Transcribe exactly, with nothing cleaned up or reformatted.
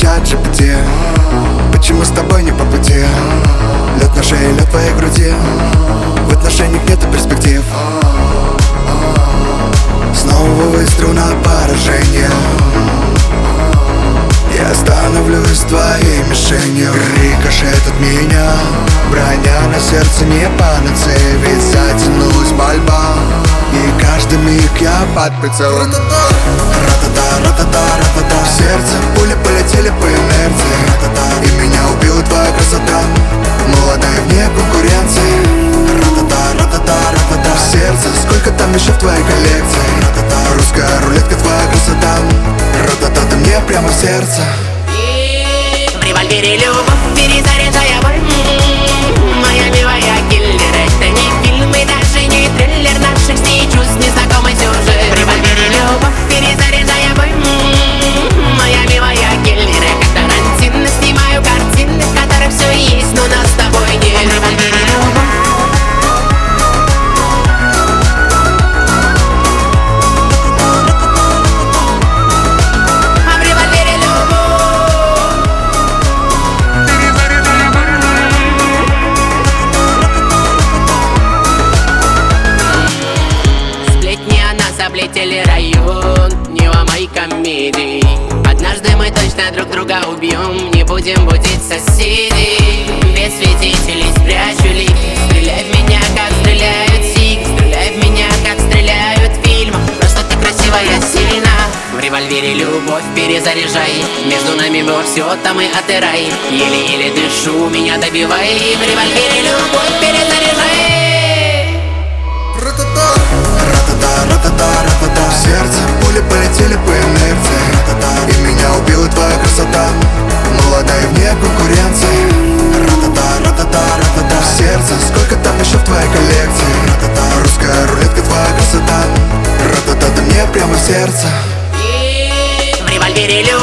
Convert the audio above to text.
чат джи пи ти. Почему с тобой не по пути? Лед на шее, лед в твоей груди. В отношениях нету перспектив. Снова выстрел на поражение. Я становлюсь твоей мишенью. Рикошет от меня, броня на сердце не панацея. Ведь затянулась мольба, и каждый миг я под прицелом. Ра-та-та, ра-та-та, ра-та-та. В сердце пули полетели по инерции. Ра-та-та. И меня убила твоя красота, молодая вне конкуренции. Ра-та-та, ра-та-та, ра-та-та. В сердце сколько там еще в твоей коллекции. Ра-та-та. Русская рулетка, твоя красота. Ра-та-та, ты мне прямо в сердце. В револьвере любовь, перезаряжая боль. Моя милая киллер. Это не фильм и даже не триллер. Наших с ней чувств незнакомый сюжет. В револьвере любовь, перезаряжая боль. Моя милая киллер. Как Тарантино снимаю картины, в которых все есть, но нас с тобой нет. В револьвере любовь. Облетели район, не ломай комедий. Однажды мы точно друг друга убьем. Не будем будить соседей. Без свидетелей спрячу лики. Стреляй в меня, как стреляют сик. Стреляй в меня, как стреляют в фильмах. Просто ты красивая, сильна. В револьвере любовь перезаряжай. Между нами было все, там и отырай. Еле-еле дышу, меня добивай. В револьвере любовь перезаряжай. Ра-та-та, в сердце пули полетели по инерции. Ра-та-та, и меня убила твоя красота, молодая вне конкуренции. Ра-та-та, ра-та-та, ра-та-та. В сердце сколько там еще в твоей коллекции. Ра-та-та, русская рулетка, твоя красота. Ра-та-та, ты мне прямо в сердце. В револьвере любовь.